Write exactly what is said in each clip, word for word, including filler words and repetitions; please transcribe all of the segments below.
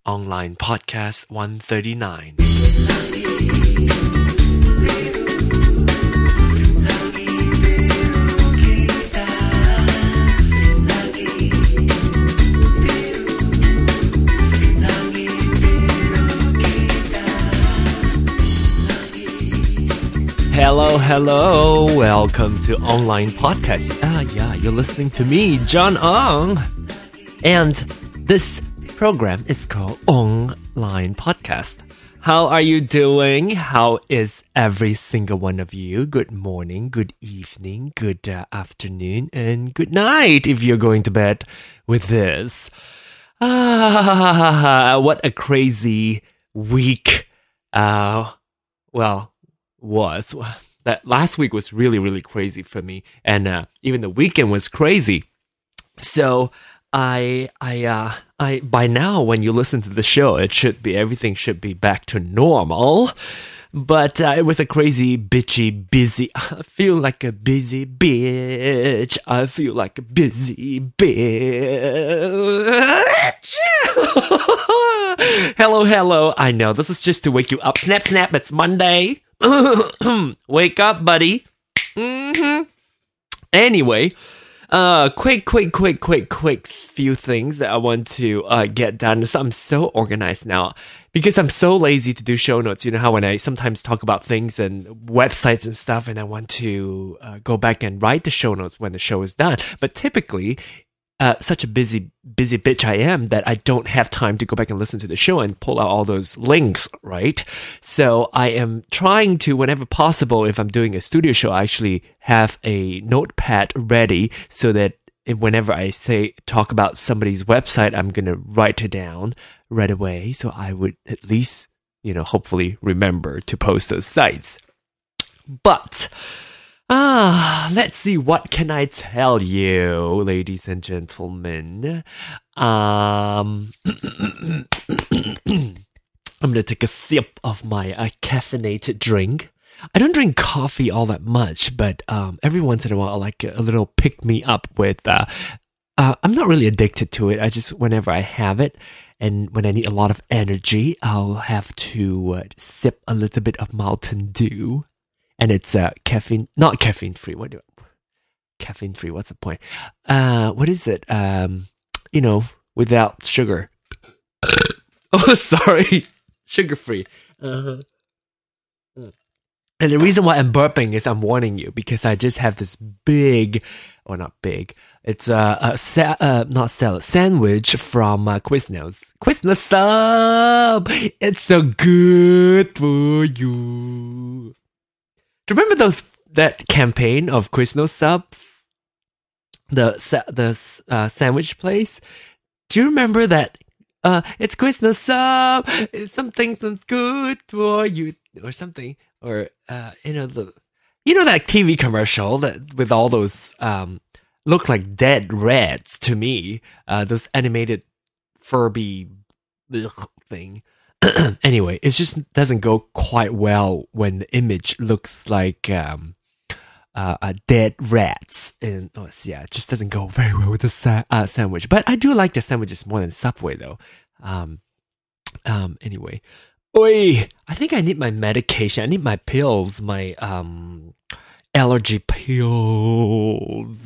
Online Podcast one thirty-nine. Hello, hello. Welcome to Online Podcast. Ah, yeah, you're listening to me, John Ong. And this program is called Online Podcast. How are you doing? How is every single one of you? Good morning, good evening, good uh, afternoon, and good night if you're going to bed with this. Ah, what a crazy week. Uh, well... was that last week was really really crazy for me, and uh, even the weekend was crazy. So I I uh I by now when you listen to the show, it should be everything should be back to normal. But uh, it was a crazy, bitchy, busy. I feel like a busy bitch. I feel like a busy bitch. Hello, hello. I know this is just to wake you up. Snap, snap. It's Monday. Wake up, buddy. Mm-hmm. Anyway, uh, quick, quick, quick, quick, quick few things that I want to uh, get done. So I'm so organized now because I'm so lazy to do show notes. You know how when I sometimes talk about things and websites and stuff, and I want to uh, go back and write the show notes when the show is done. But typically, Uh, such a busy, busy bitch I am that I don't have time to go back and listen to the show and pull out all those links, right? So I am trying to, whenever possible, if I'm doing a studio show, I actually have a notepad ready so that whenever I say, talk about somebody's website, I'm going to write it down right away. So I would at least, you know, hopefully remember to post those sites. But... Ah, let's see, what can I tell you, ladies and gentlemen? Um, I'm gonna take a sip of my uh, caffeinated drink. I don't drink coffee all that much, but um, every once in a while I like a, a little pick-me-up with... Uh, uh, I'm not really addicted to it, I just, whenever I have it, and when I need a lot of energy, I'll have to uh, sip a little bit of Mountain Dew. And it's uh, caffeine, not caffeine free. What do I, caffeine free? What's the point? Uh, what is it? Um, you know, without sugar. Oh, sorry, sugar free. Uh-huh. And the reason why I'm burping is I'm warning you because I just have this big, or not big. It's uh, a sa- uh not salad sandwich from uh, Quiznos. Quiznos sub. It's so good for you. Do you remember those that campaign of Quiznos subs? The the uh, sandwich place? Do you remember that? Uh, it's Quiznos sub. It's something that's good for you, or something, or uh, you know the, you know that T V commercial that with all those um look like dead rats to me. Uh, those animated Furby ugh, thing. Anyway, it just doesn't go quite well when the image looks like um, uh, uh, dead rats. And oh, yeah, it just doesn't go very well with the sa- uh, sandwich. But I do like the sandwiches more than Subway, though. Um, um, anyway, oi, I think I need my medication. I need my pills, my um, allergy pills.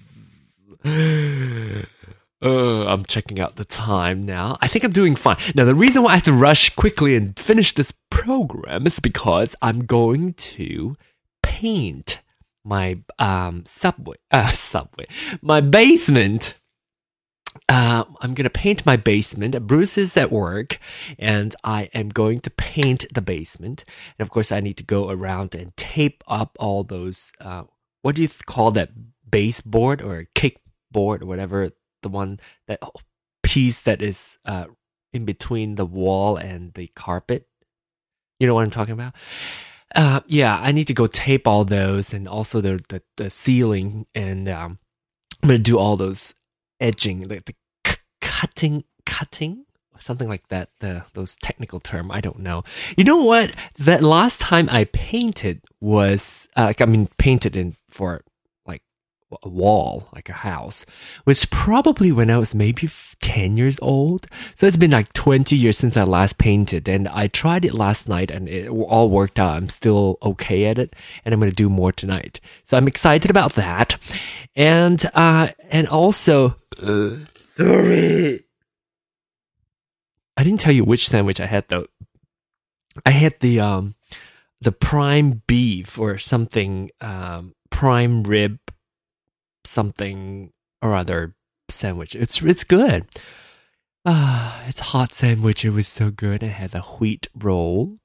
Uh, I'm checking out the time now. I think I'm doing fine. Now, the reason why I have to rush quickly and finish this program is because I'm going to paint my um subway, uh, subway, my basement. Uh, I'm gonna paint my basement. Bruce is at work, and I am going to paint the basement. And of course, I need to go around and tape up all those. Uh, what do you call that? Baseboard or kickboard or whatever. The one that piece that is uh, in between the wall and the carpet. You know what I'm talking about? Uh, yeah, I need to go tape all those, and also the the, the ceiling, and um, I'm gonna do all those edging, like the c- cutting, cutting, or something like that. The those technical term, I don't know. You know what? That last time I painted was, uh, I mean, painted in for. a wall, like a house, was probably when I was maybe ten years old. So it's been like twenty years since I last painted, and I tried it last night and it all worked out. I'm still okay at it, and I'm going to do more tonight. So I'm excited about that. And, uh, and also, uh, sorry, I didn't tell you which sandwich I had though. I had the, um, the prime beef or something, um, prime rib, something or other sandwich. It's it's good. Ah, uh, it's a hot sandwich. It was so good. It had a wheat roll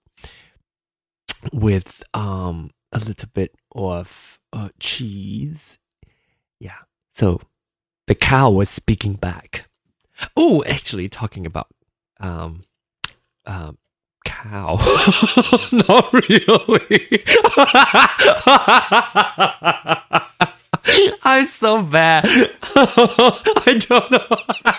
with um a little bit of uh, cheese. Yeah. So the cow was speaking back. Oh, actually, talking about um um. cow. Not really. I'm so bad. I don't know.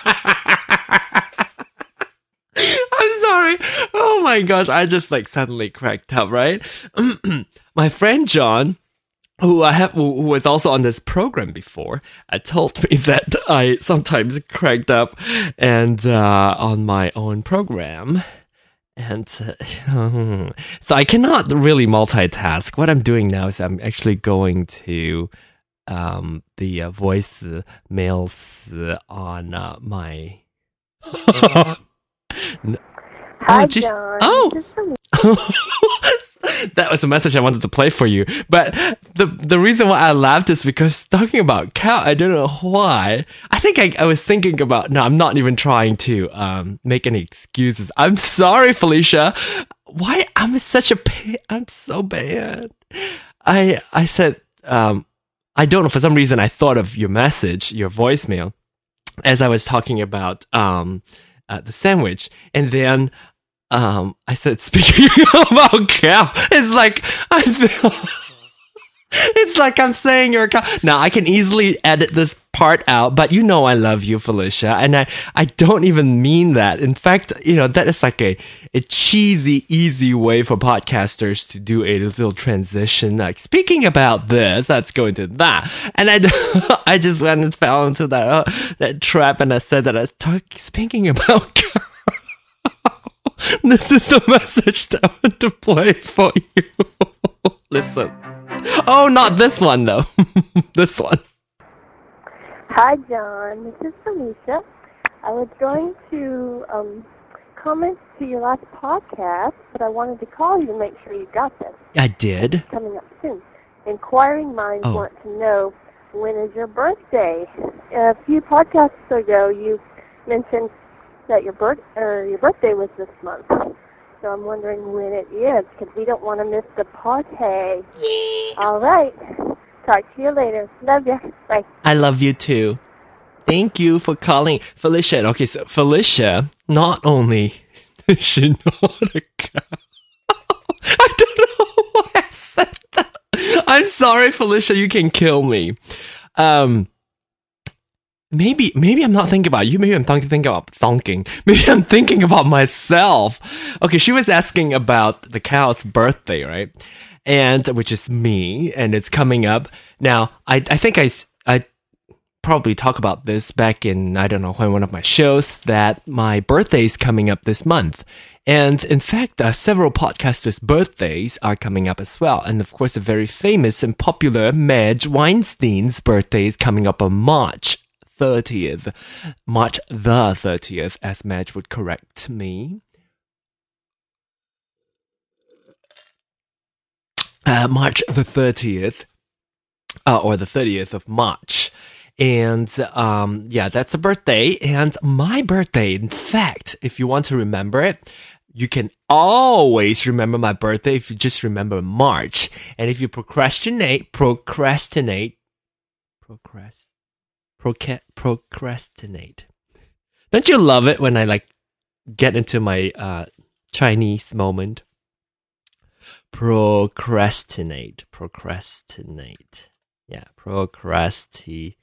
I'm sorry. Oh my gosh, I just like suddenly cracked up, right? My friend John, who I have, who was also on this program before, uh, told me that I sometimes cracked up and uh, on my own program. And uh, so I cannot really multitask. What I'm doing now is I'm actually going to um, the uh, voice uh, mails uh, on uh, my. no. Hi, oh, just, John. oh. That was the message I wanted to play for you. But the the reason why I laughed is because talking about cow, I don't know why. I think I, I was thinking about, no, I'm not even trying to um, make any excuses. I'm sorry, Felicia. Why? I'm such a, I'm so bad. I, I said, um, I don't know, for some reason I thought of your message, your voicemail, as I was talking about um, uh, the sandwich. And then Um, I said, speaking about cow, it's like, I feel, it's like I'm saying you're a cow. Now, I can easily edit this part out, but you know I love you, Felicia, and I, I don't even mean that. In fact, you know, that is like a, a cheesy, easy way for podcasters to do a little transition. Like, speaking about this, let's go into that. And I, I just went and fell into that, uh, that trap, and I said that I was talk, speaking about cow. This is the message that I want to play for you. Listen. Oh, not this one, though. This one. Hi, John. This is Felicia. I was going to um, comment to your last podcast, but I wanted to call you to make sure you got this. I did. It's coming up soon. Inquiring minds oh. want to know, when is your birthday? A few podcasts ago, you mentioned that your birth or your birthday was this month, so I'm wondering when it is, because we don't want to miss the party. All right, talk to you later. Love you. Bye. I love you too. Thank you for calling, Felicia. Okay, so Felicia, not only is she not a cow. I don't know why I said that. I'm sorry, Felicia. You can kill me. Um. Maybe, maybe I'm not thinking about you. Maybe I'm th- thinking about thonking. Maybe I'm thinking about myself. Okay, she was asking about the cow's birthday, right? And, which is me, and it's coming up. Now, I, I think I, I probably talk about this back in, I don't know, one of my shows, that my birthday is coming up this month. And in fact, uh, several podcasters' birthdays are coming up as well. And of course, the very famous and popular Madge Weinstein's birthday is coming up on March thirtieth. March the thirtieth, as Madge would correct me. Uh, March the thirtieth, uh, or the thirtieth of March. And um, yeah, that's a birthday. And my birthday, in fact, if you want to remember it, you can always remember my birthday if you just remember March. And if you procrastinate, procrastinate, procrastinate, Proca- procrastinate. Don't you love it when I like get into my uh, Chinese moment? Procrastinate. Procrastinate. Yeah, procrastinate.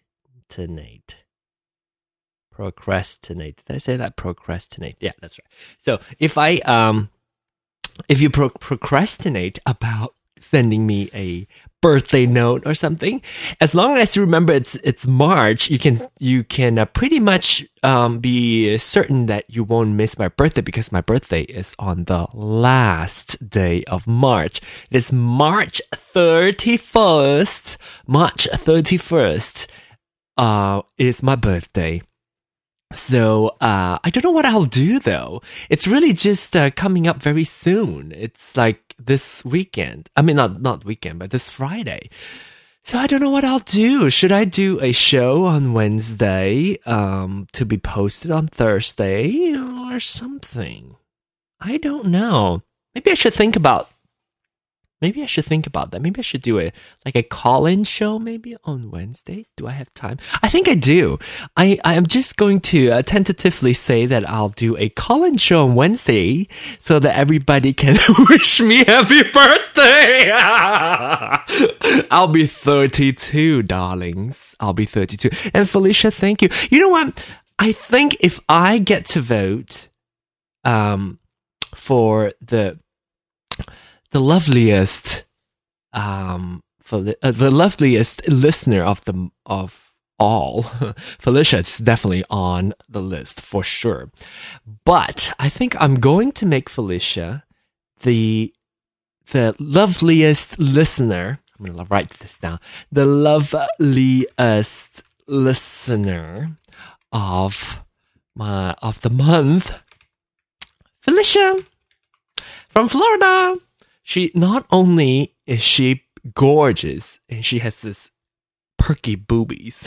Procrastinate. Did I say that? Procrastinate. Yeah, that's right. So if I um, if you pro- procrastinate about sending me a birthday note or something. As long as you remember it's it's March, you can you can uh, pretty much um, be certain that you won't miss my birthday because my birthday is on the last day of March. It is March thirty-first. March thirty-first uh, is my birthday. So, uh, I don't know what I'll do though. It's really just uh, coming up very soon. It's like this weekend. I mean, not, not weekend, but this Friday. So I don't know what I'll do. Should I do a show on Wednesday, um, to be posted on Thursday or something? I don't know. Maybe I should think about Maybe I should think about that. Maybe I should do a like a call-in show maybe on Wednesday. Do I have time? I think I do. I, I am just going to uh, tentatively say that I'll do a call-in show on Wednesday so that everybody can wish me happy birthday. I'll be thirty-two, darlings. I'll be thirty-two. And Felicia, thank you. You know what? I think if I get to vote um, for the... the loveliest, um, for the, uh, the loveliest listener of the of all, Felicia is definitely on the list for sure. But I think I'm going to make Felicia the the loveliest listener. I'm going to write this down. The loveliest listener of my of the month, Felicia from Florida. She not only is she gorgeous and she has this perky boobies,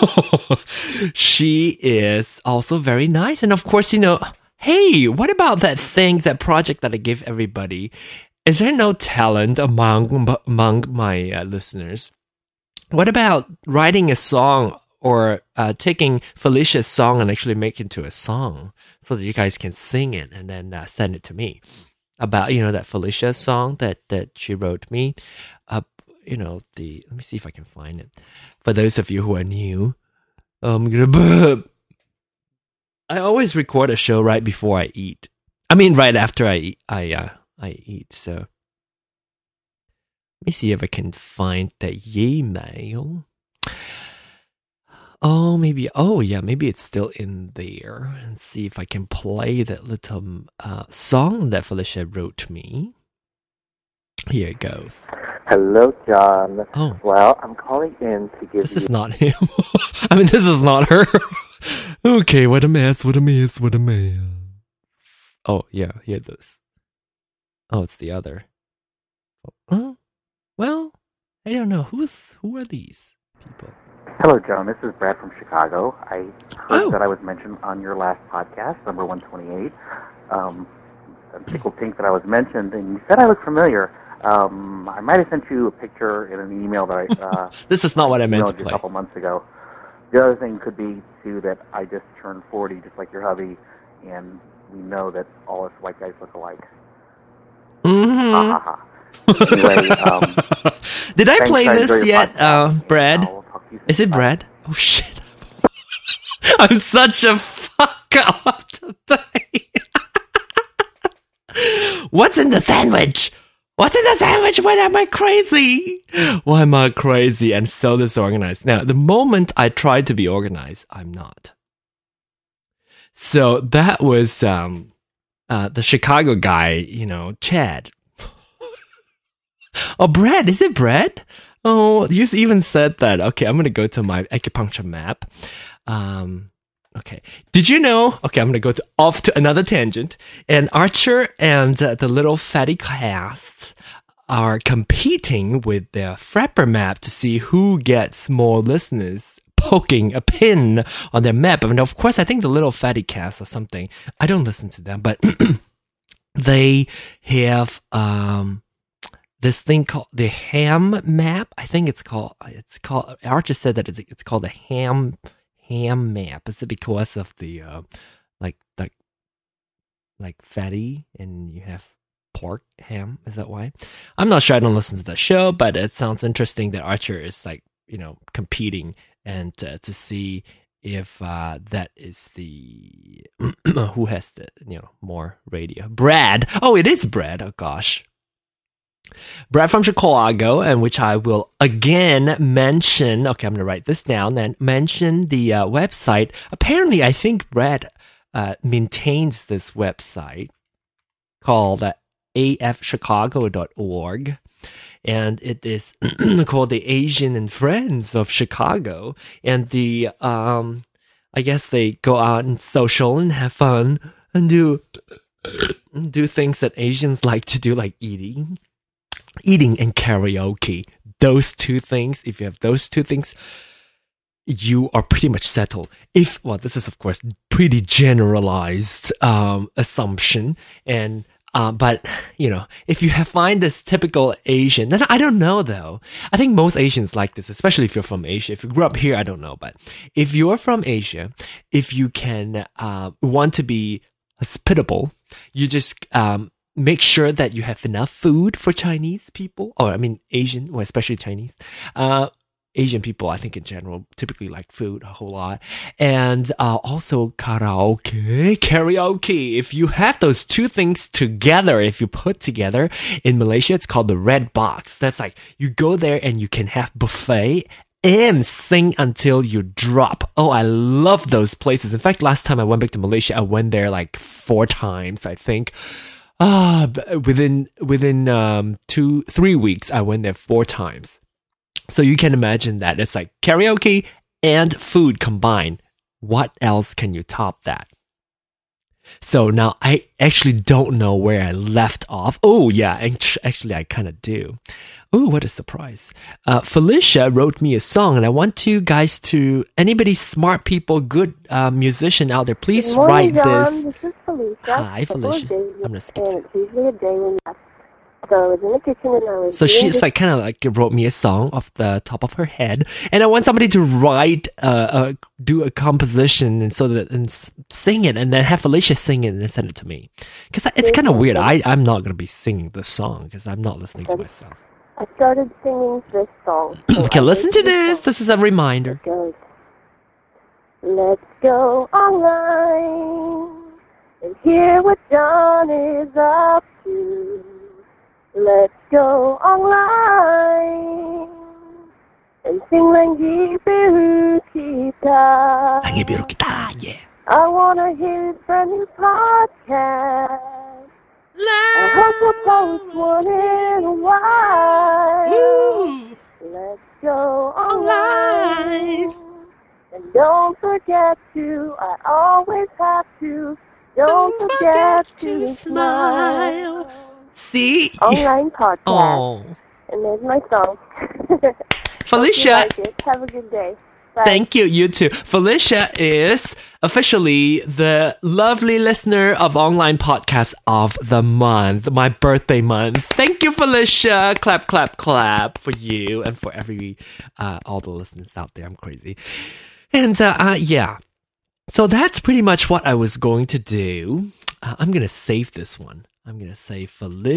she is also very nice. And of course, you know, hey, what about that thing, that project that I give everybody? Is there no talent among among my uh, listeners? What about writing a song or uh, taking Felicia's song and actually make it into a song so that you guys can sing it and then uh, send it to me? About, you know, that Felicia song that, that she wrote me. Uh, you know, the, let me see if I can find it. For those of you who are new, I'm gonna burp. I always record a show right before I eat. I mean, right after I eat, I, uh, I eat, so. Let me see if I can find the email. Oh, maybe, oh yeah, maybe it's still in there. And see if I can play that little uh, song that Felicia wrote me. Here it goes. Hello, John. Oh. Well, I'm calling in to give This you... is not him. I mean, this is not her. Okay, what a mess, what a mess, what a mess. Oh, yeah, here it is. Oh, it's the other. Oh, well, I don't know. Who's, who are these people? Hello, John. This is Brad from Chicago. I heard Oh. that I was mentioned on your last podcast, number one twenty-eight. Um, I'm tickled pink that I was mentioned, and you said I look familiar. Um, I might have sent you a picture in an email that I uh, This is not what I meant to emailed you play. a couple months ago. The other thing could be, too, that I just turned forty, just like your hubby, and we know that all us white guys look alike. Mm-hmm. Ha ha ha. Anyway, um, did I thanks, play I enjoy this your yet, podcast, uh, and Brad? I'll talk to you soon. Is it Bye. Brad? Oh shit! I'm such a fuck up today. What's in the sandwich? What's in the sandwich? Why am I crazy? Why am I crazy and so disorganized? Now, the moment I try to be organized, I'm not. So that was um, uh, the Chicago guy, you know, Chad. Oh, Brad, is it Brad? Oh, you even said that. Okay, I'm going to go to my acupuncture map. Um, okay. Did you know? Okay, I'm going to go to, off to another tangent. And Archer and uh, the little fatty cast are competing with their Frapper map to see who gets more listeners poking a pin on their map. I mean, of course, I think the little fatty cast or something. I don't listen to them, but they have... Um, this thing called the ham map. I think it's called, it's called, Archer said that it's, it's called the ham, ham map. Is it because of the, uh, like, like, like fatty and you have pork ham? Is that why? I'm not sure. I don't listen to the show, but it sounds interesting that Archer is like, you know, competing and uh, to see if uh, that is the, who has the, you know, more radio. Brad. Oh, it is Brad. Oh gosh. Brad from Chicago, and which I will again mention. Okay, I'm going to write this down and mention the uh, website. Apparently, I think Brad uh, maintains this website called uh, a f chicago dot org. And it is called the Asian and Friends of Chicago. And the, um, I guess they go out and social and have fun and do, do things that Asians like to do, like eating, eating and karaoke. Those two things, if you have those two things, you are pretty much settled. If, well, this is of course pretty generalized, um, assumption. And, Uh, but, you know, if you have find this typical Asian, then I don't know though. I think most Asians like this, especially if you're from Asia. If you grew up here, I don't know. But if you're from Asia, if you can uh, want to be hospitable, you just um, make sure that you have enough food for Chinese people. Or, I mean, Asian, or especially Chinese. Uh, Asian people, I think in general, typically like food a whole lot. And uh, also karaoke, karaoke. If you have those two things together, if you put together, in Malaysia, it's called the red box. That's like, you go there and you can have buffet and sing until you drop. Oh, I love those places. In fact, last time I went back to Malaysia, I went there like four times, I think. Ah, uh, within, within um, two, three weeks, I went there four times. So you can imagine that it's like karaoke and food combined. What else can you top that? So now I actually don't know where I left off. Oh yeah, actually I kind of do. Oh, what a surprise. Uh, Felicia wrote me a song and I want you guys to, anybody smart people, good uh, musician out there, please Good morning, write John. this. This is Felicia. Hi, Felicia. I'm going to skip and it's usually a day when So I was in the kitchen and I was So she's this- like kind of like wrote me a song off the top of her head, and I want somebody to write, uh, uh do a composition and so that and s- sing it, and then have Felicia sing it and then send it to me. Because it's kind of weird. I I'm not gonna be singing the song because I'm not listening to myself. I started singing this song. So Okay, I listen to made this. song. This is a reminder. It goes, let's go online and hear what John is up to. Let's go online and sing Langgi Biru Kita. Langgi Biru Kita, yeah. I want to hear his brand new podcast. I hope we'll post one in a while. Woo. Let's go online. And don't forget to, I always have to, don't, don't forget, forget to, to smile. smile. See? Online podcast. Oh. And there's my song. Felicia. Hope you like it. Have a good day. Bye. Thank you, you too. Felicia is officially the lovely listener of Online Podcast of the month, my birthday month. Thank you, Felicia. Clap, clap, clap for you and for every, uh, all the listeners out there. I'm crazy. And, uh, uh yeah. So that's pretty much what I was going to do. Uh, I'm going to save this one. I'm going to say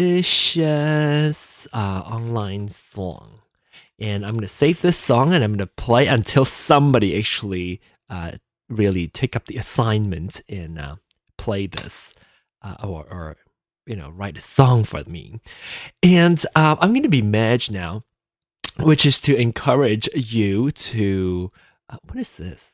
Felicia's uh, online song. And I'm going to save this song and I'm going to play until somebody actually uh, really take up the assignment and uh, play this uh, or, or, you know, write a song for me. And uh, I'm going to be Madge now, which is to encourage you to... Uh, what is this?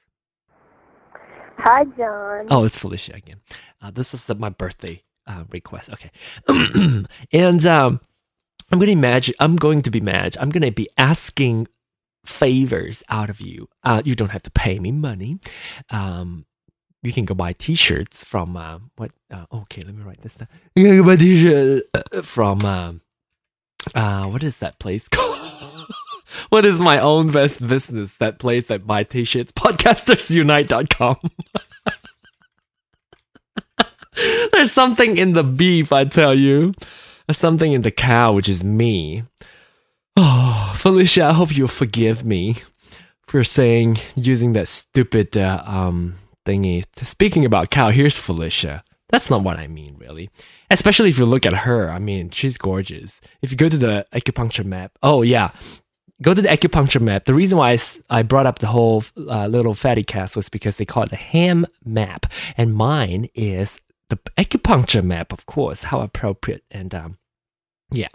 Hi, John. Oh, it's Felicia again. Uh, this is uh, my birthday uh, request. Okay. and... um I'm going to imagine, I'm going to be Madge. I'm going to be asking favors out of you. Uh, you don't have to pay me money. Um, you can go buy t-shirts from, uh, what, uh, okay, let me write this down. You can go buy t-shirts from, um, uh, what is that place called? What is my own best business, that place that buy t-shirts? podcasters unite dot com. There's something in the beef, I tell you. Something in the cow, which is me. Oh, Felicia, I hope you'll forgive me for saying, using that stupid uh, um thingy. Speaking about cow, here's Felicia. That's not what I mean, really. Especially if you look at her. I mean, she's gorgeous. If you go to the acupuncture map, oh yeah, go to the acupuncture map. The reason why I, I brought up the whole uh, little fatty cast was because they call it the ham map, and mine is the acupuncture map, of course. How appropriate. And um, Yeah.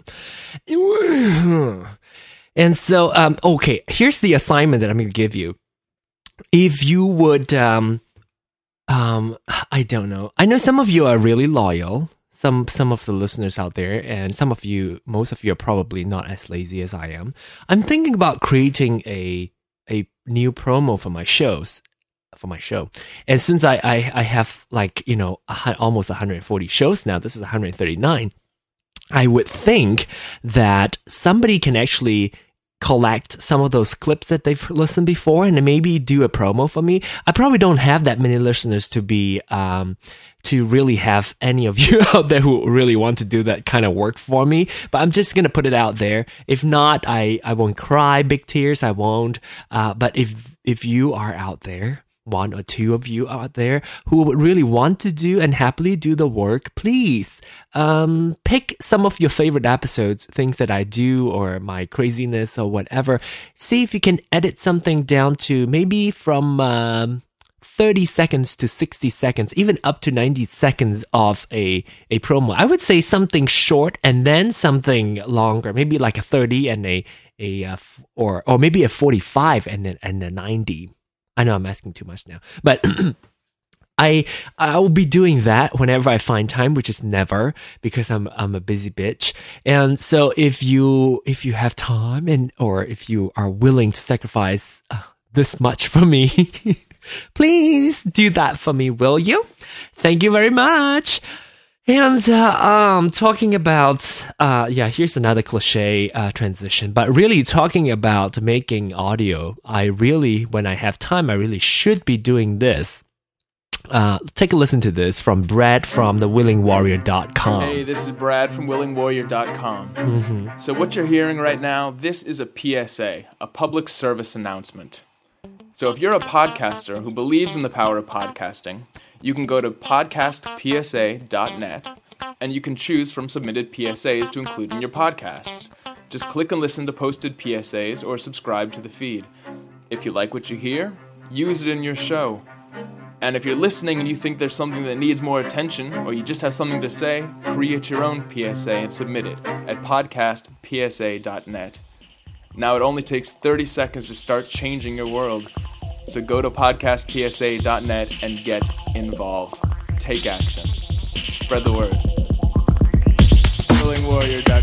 And so, um, okay, here's the assignment that I'm going to give you. If you would, um, um, I don't know. I know some of you are really loyal. Some some of the listeners out there, and some of you, most of you are probably not as lazy as I am. I'm thinking about creating a a new promo for my shows, for my show. And since I I, I have like, you know, a, almost one hundred forty shows now, this is one hundred thirty-nine, I would think that somebody can actually collect some of those clips that they've listened before and maybe do a promo for me. I probably don't have that many listeners to be um to really have any of you out there who really want to do that kind of work for me, but I'm just gonna put it out there. If not, I I won't cry big tears. I won't. Uh, but if if you are out there, one or two of you out there who would really want to do and happily do the work, please um, pick some of your favorite episodes, things that I do or my craziness or whatever. See if you can edit something down to maybe from um, thirty seconds to sixty seconds, even up to ninety seconds of a, a promo. I would say something short and then something longer, maybe like a thirty and a, a uh, or or maybe a forty-five and then and a ninety. I know I'm asking too much now, but I I will be doing that whenever I find time, which is never, because I'm I'm a busy bitch. And so if you if you have time and or if you are willing to sacrifice uh, this much for me, please do that for me, will you? Thank you very much. And uh, um, talking about, uh, yeah, here's another cliche uh, transition, but really talking about making audio, I really, when I have time, I really should be doing this. Uh, take a listen to this from Brad from the willing warrior dot com. Hey, this is Brad from willing warrior dot com. Mm-hmm. So what you're hearing right now, this is a P S A, a public service announcement. So if you're a podcaster who believes in the power of podcasting, you can go to podcast p s a dot net and you can choose from submitted P S As to include in your podcasts. Just click and listen to posted P S As or subscribe to the feed. If you like what you hear, use it in your show. And if you're listening and you think there's something that needs more attention or you just have something to say, create your own P S A and submit it at podcast p s a dot net. Now it only takes thirty seconds to start changing your world. So go to podcast p s a dot net and get involved. Take action. Spread the word. willing warrior dot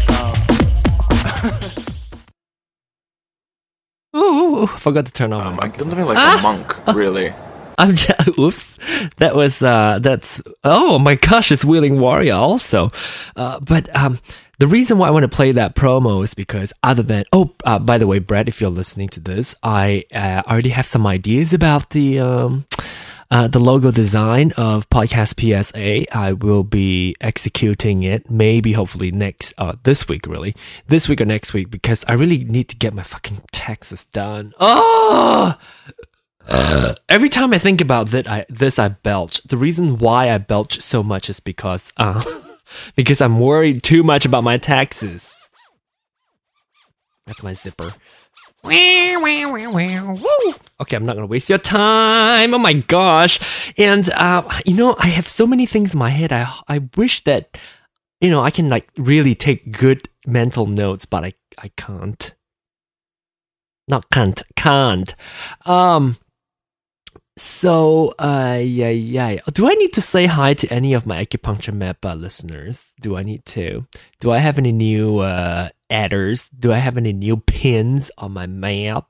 com. Ooh, forgot to turn on. Oh my my microphone. god, like Ah! a monk, really. I'm just, oops, that was, uh, that's, oh my gosh, it's Willing Warrior also. Uh, but, um, the reason why I want to play that promo is because other than, oh, uh, by the way, Brad, if you're listening to this, I, uh, already have some ideas about the, um, uh, the logo design of Podcast P S A. I will be executing it maybe, hopefully next, uh, this week, really. This week or next week, because I really need to get my fucking taxes done. Oh! Uh, every time I think about that, I, this, I belch. The reason why I belch so much is because, uh, because I'm worried too much about my taxes. That's my zipper. Okay, I'm not gonna waste your time. Oh my gosh! And uh, you know, I have so many things in my head. I I wish that, you know, I can like really take good mental notes, but I I can't. Not can't can't. Um. So, uh, yeah, yeah. Do I need to say hi to any of my acupuncture map uh, listeners? Do I need to? Do I have any new uh, adders? Do I have any new pins on my map?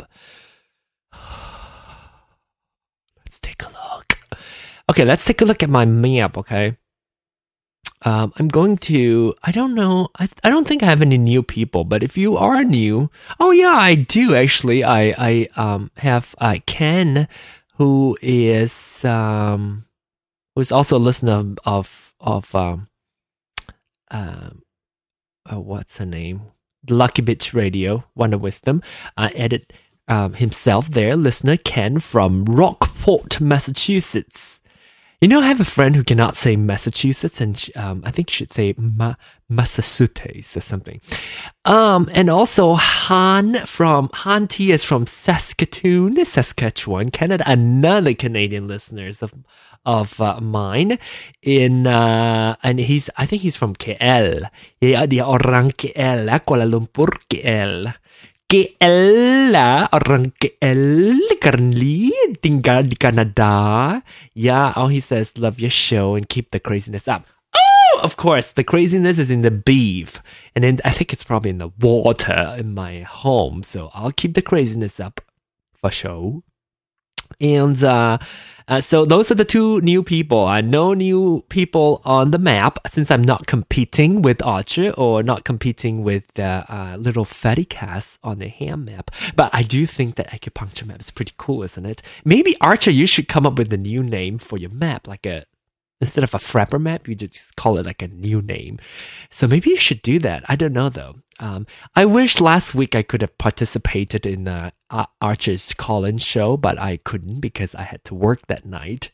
Let's take a look. Okay, let's take a look at my map, okay? Um, I'm going to, I don't know, I I don't think I have any new people, but if you are new, oh yeah, I do actually. I, I um have uh, Ken, who is um who is also a listener of of um um uh, what's her name? The Lucky Bitch Radio, Wonder Wisdom. I uh, added um himself there, listener Ken from Rockport, Massachusetts. You know, I have a friend who cannot say Massachusetts, and she, um, I think she should say Ma- Massachusetts or something. Um, and also Han from Han T is from Saskatoon, Saskatchewan, Canada. Another Canadian listeners of of uh, mine in uh, and he's I think he's from K L. Yeah, dia orang K L, Kuala Lumpur, K L. K L, orang K L currently tinggal di Canada. Yeah, oh, he says, love your show and keep the craziness up. Oh, of course, the craziness is in the beef. And then I think it's probably in the water in my home. So I'll keep the craziness up for sure. And uh, uh, so those are the two new people. Uh, no new people on the map since I'm not competing with Archer or not competing with the uh, little fatty cast on the ham map. But I do think that acupuncture map is pretty cool, isn't it? Maybe Archer, you should come up with a new name for your map, like a instead of a Frapper map, you just call it like a new name. So maybe you should do that. I don't know though. Um, I wish last week I could have participated in uh, Archer's call-in show, but I couldn't because I had to work that night.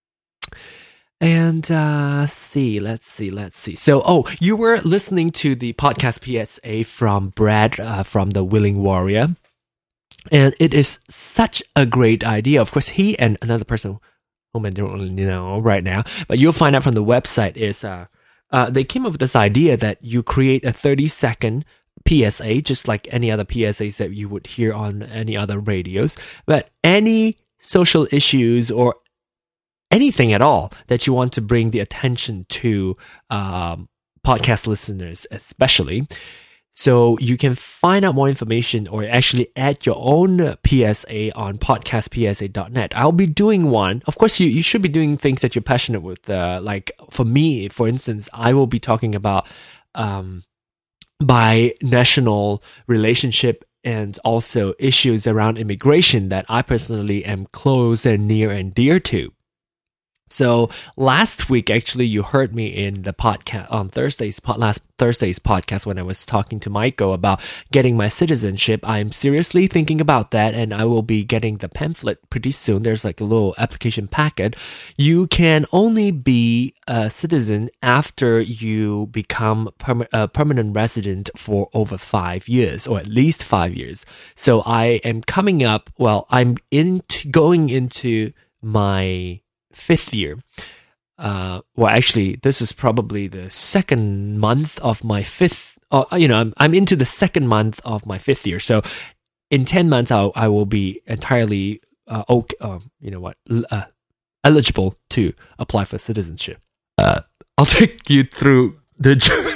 And uh, see, let's see, let's see. So, oh, you were listening to the podcast P S A from Brad uh, from The Willing Warrior. And it is such a great idea. Of course, he and another person whom I don't really know right now, but you'll find out from the website is uh, uh, they came up with this idea that you create a thirty second P S A, just like any other P S As that you would hear on any other radios, but any social issues or anything at all that you want to bring the attention to um, podcast listeners especially. So you can find out more information or actually add your own P S A on podcast P S A dot net. I'll be doing one. Of course, you, you should be doing things that you're passionate with. Uh, like for me, for instance, I will be talking about um, bi-national relationship and also issues around immigration that I personally am close and near and dear to. So last week, actually, you heard me in the podcast on Thursday's last Thursday's podcast when I was talking to Michael about getting my citizenship. I'm seriously thinking about that, and I will be getting the pamphlet pretty soon. There's like a little application packet. You can only be a citizen after you become perma- a permanent resident for over five years, or at least five years. So I am coming up. Well, I'm into going into my fifth year. Uh, well, actually, this is probably the second month of my fifth. Uh, you know, I'm I'm into the second month of my fifth year. So, in ten months, I'll, I will be entirely uh, okay. Uh, you know what? Uh, eligible to apply for citizenship. Uh, I'll take you through the journey.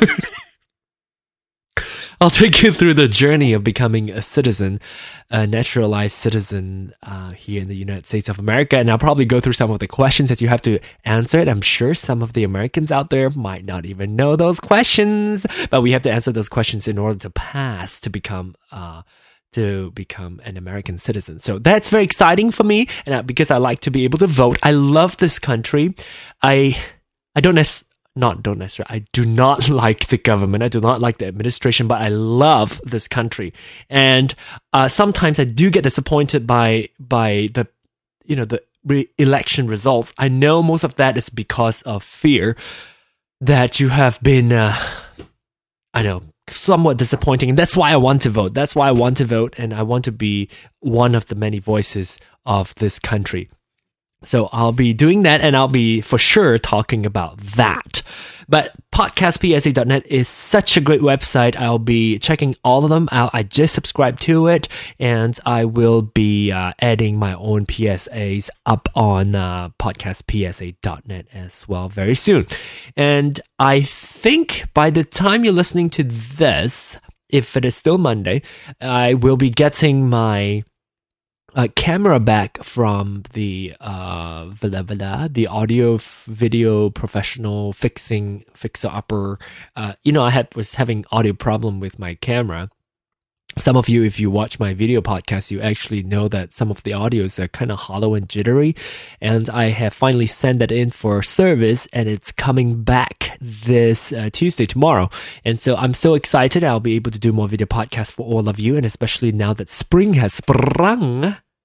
I'll take you through the journey of becoming a citizen, a naturalized citizen uh, here in the United States of America. And I'll probably go through some of the questions that you have to answer. And I'm sure some of the Americans out there might not even know those questions, but we have to answer those questions in order to pass to become uh, to become an American citizen. So that's very exciting for me, and uh, because I like to be able to vote. I love this country. I I don't necessarily. Not don't necessarily. I do not like the government. I do not like the administration, but I love this country. And uh, sometimes I do get disappointed by by the, you know, the re- election results. I know most of that is because of fear that you have been, uh, I know, somewhat disappointing. And that's why I want to vote. That's why I want to vote, and I want to be one of the many voices of this country. So I'll be doing that, and I'll be for sure talking about that. But podcast P S A dot net is such a great website. I'll be checking all of them out. I just subscribed to it, and I will be uh, adding my own P S As up on uh, podcast P S A dot net as well very soon. And I think by the time you're listening to this, if it is still Monday, I will be getting my Uh, camera back from the uh, vada vada, the audio f- video professional fixing fixer upper. Uh, you know, I had was having audio problem with my camera. Some of you, if you watch my video podcast, you actually know that some of the audios are kind of hollow and jittery. And I have finally sent that in for service, and it's coming back this uh, Tuesday, tomorrow. And so I'm so excited. I'll be able to do more video podcasts for all of you, and especially now that spring has sprung. Wait,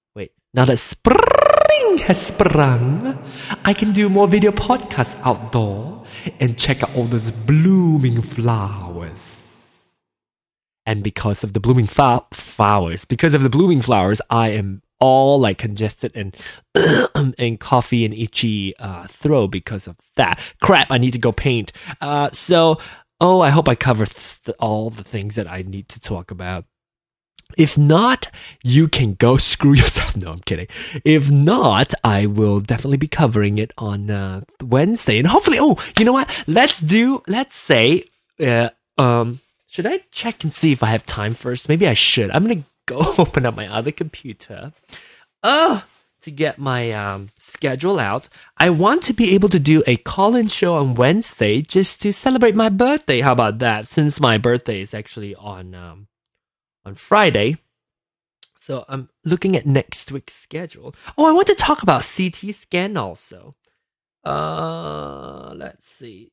Now that spring has sprung, I can do more video podcasts outdoor and check out all those blooming flowers. And because of the blooming fa- flowers, because of the blooming flowers, I am all like congested and and coffee and itchy uh, throat because of that. Crap, I need to go paint. Uh, so, oh, I hope I covered th- all the things that I need to talk about. If not, you can go screw yourself. No, I'm kidding. If not, I will definitely be covering it on uh, Wednesday. And hopefully, oh, you know what? Let's do, let's say, uh, um, should I check and see if I have time first? Maybe I should. I'm going to go open up my other computer uh, to get my um, schedule out. I want to be able to do a call-in show on Wednesday just to celebrate my birthday. How about that? Since my birthday is actually on... Um, on Friday. So I'm looking at next week's schedule. Oh, I want to talk about C T scan also. Uh, let's see.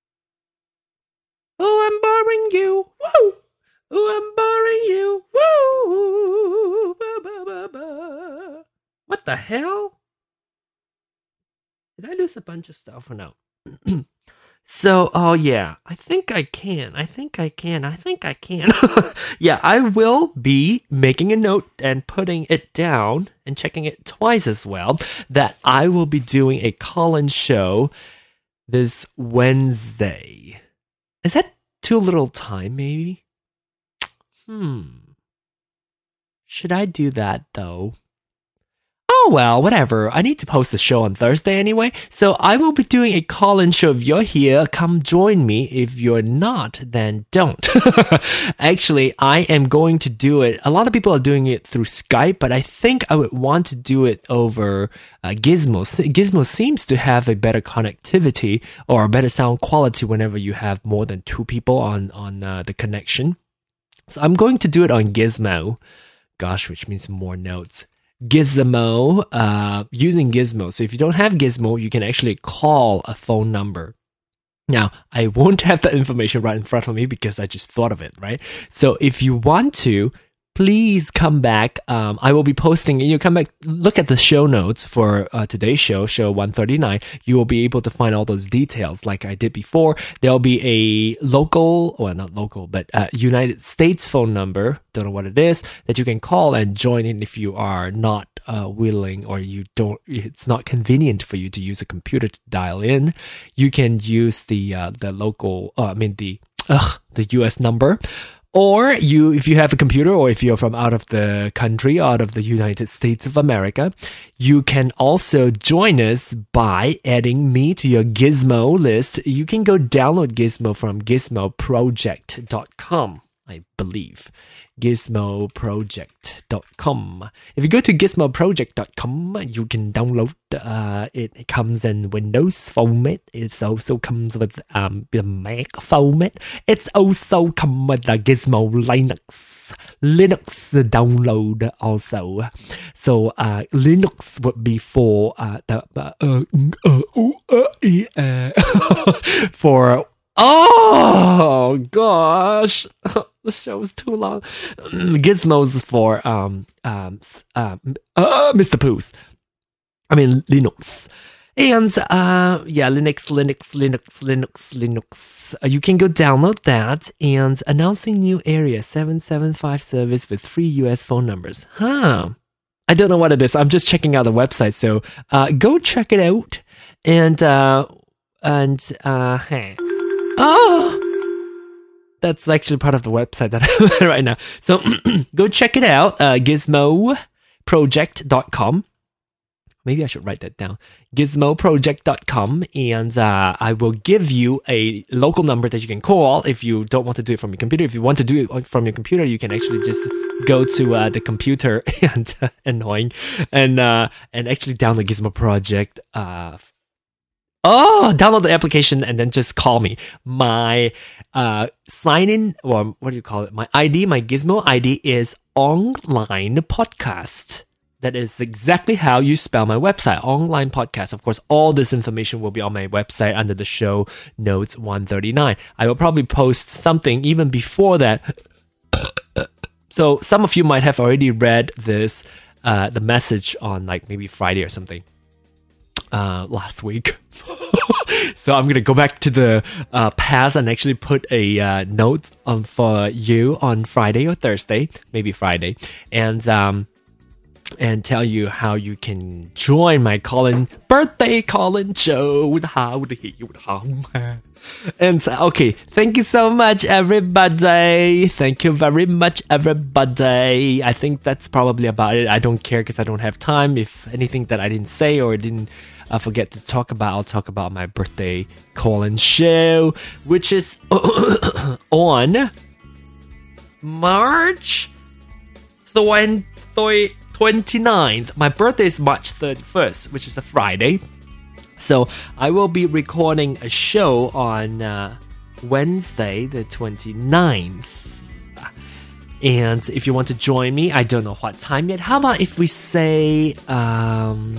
Oh, I'm boring you. Woo! Oh, I'm boring you. Woo! Ba, ba, ba, ba. What the hell? Did I lose a bunch of stuff or no? So, oh yeah, I think I can. I think I can. I think I can. Yeah, I will be making a note and putting it down and checking it twice as well that I will be doing a call-in show this Wednesday. Is that too little time, maybe? Hmm. Should I do that, though? Oh, well, whatever. I need to post the show on Thursday anyway, so I will be doing a call-in show. If you're here, come join me. If you're not, then don't. Actually, I am going to do it. A lot of people are doing it through Skype, but I think I would want to do it over uh, Gizmo. Gizmo seems to have a better connectivity or a better sound quality whenever you have more than two people on, on uh, the connection. So I'm going to do it on Gizmo. Gosh, which means more notes. Gizmo, uh, using Gizmo. So if you don't have Gizmo, you can actually call a phone number. Now, I won't have the information right in front of me because I just thought of it, right? So if you want to, please come back. Um, I will be posting, you come back, look at the show notes for uh, today's show, show one thirty-nine. You will be able to find all those details like I did before. There'll be a local, well, not local, but uh, United States phone number, don't know what it is, that you can call and join in if you are not uh, willing or you don't, it's not convenient for you to use a computer to dial in. You can use the, uh, the local, uh, I mean the, ugh, the U S number. Or you, if you have a computer, or if you're from out of the country, out of the United States of America, you can also join us by adding me to your Gizmo list. You can go download Gizmo from gizmo project dot com, I believe. gizmo project dot com. If you go to gizmo project dot com, you can download uh, it. It comes in Windows format. It also comes with um, the Mac format. It's also come with the Gizmo Linux. Linux download also. So uh, Linux would be for uh, the uh, uh, uh, uh, for oh gosh. The show is too long. Gizmos for um um uh, uh Mister Poos. I mean Linux. And uh yeah, Linux, Linux, Linux, Linux, Linux. Uh, you can go download that. And announcing new area seven seven five service with free U S phone numbers. Huh. I don't know what it is. I'm just checking out the website. So uh go check it out. And uh and uh hey. Oh, that's actually part of the website that I'm right now. So go check it out, uh, gizmo project dot com. Maybe I should write that down. gizmo project dot com. And uh, I will give you a local number that you can call if you don't want to do it from your computer. If you want to do it from your computer, you can actually just go to uh, the computer and uh, annoying and uh, and actually download Gizmo Project. Uh, Oh, download the application and then just call me. My uh, sign in, or what do you call it? My I D, my Gizmo I D is Online Podcast. That is exactly how you spell my website, Online Podcast. Of course, all this information will be on my website under the show notes one thirty-nine. I will probably post something even before that. So some of you might have already read this uh, the message on like maybe Friday or something uh, last week. So I'm gonna go back to the uh, past and actually put a uh, note on for you on Friday or Thursday, maybe Friday, and um, and tell you how you can join my Colin birthday Colin show. And uh, okay, thank you so much, everybody. Thank you very much, everybody. I think that's probably about it. I don't care because I don't have time. If anything that I didn't say or didn't I forget to talk about, I'll talk about my birthday call-in show, which is on March twenty-ninth. My birthday is March thirty-first, which is a Friday. So I will be recording a show on uh, Wednesday the twenty-ninth. And if you want to join me, I don't know what time yet. How about if we say um,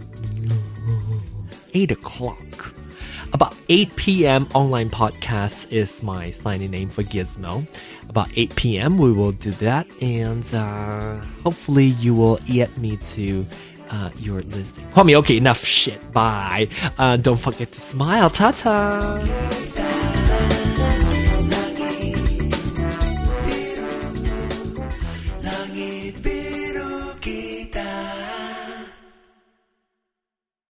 eight o'clock? About eight p.m. online podcast is my signing name for Gizmo. About eight p.m. we will do that. And uh, hopefully you will add me to uh, your list. Homie, okay, enough shit. Bye. Uh, don't forget to smile. Ta-ta.